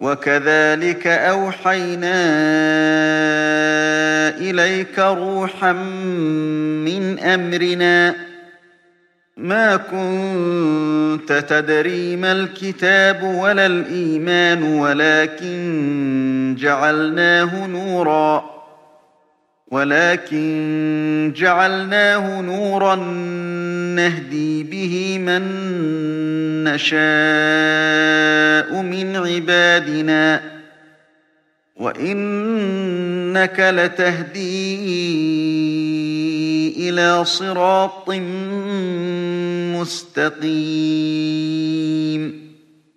وكذلك أوحينا إليك روحا من أمرنا ما كنت تدري ما الكتاب ولا الإيمان ولكن جعلناه نورا نهدي به من نشاء من عبادنا وإنك لتهدي إلى صراط مستقيم